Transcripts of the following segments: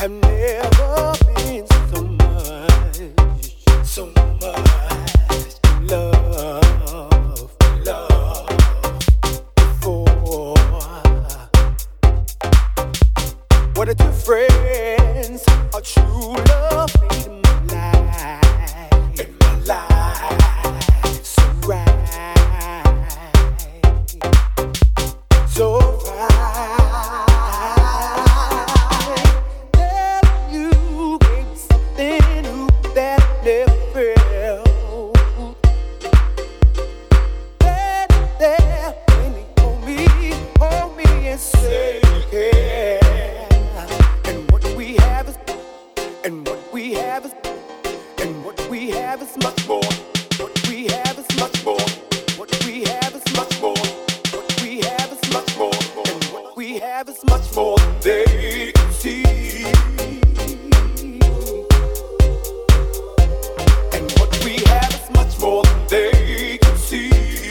have never been so much love before. What a difference a true love made in my life. In my life, so right, so right. Telling you, baby, something new that I never felt. That there when you hold me and say, yeah. And what we have is, and what we have is, and what we have is much more. What we have is much more. What we have is much more. What we have is much more. And what we have is much more than they can see. And what we have is much more than they can see.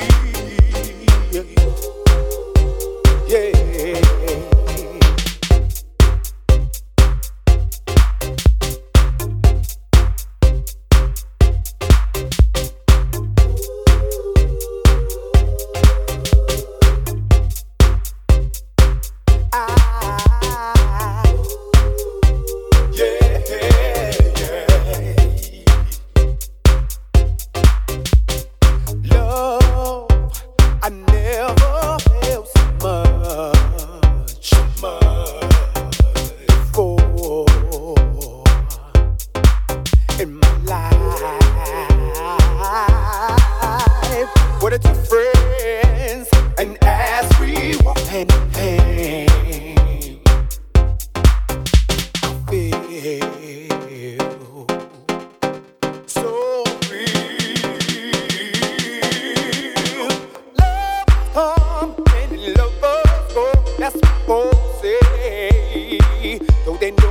Yeah. That's what folks say, though they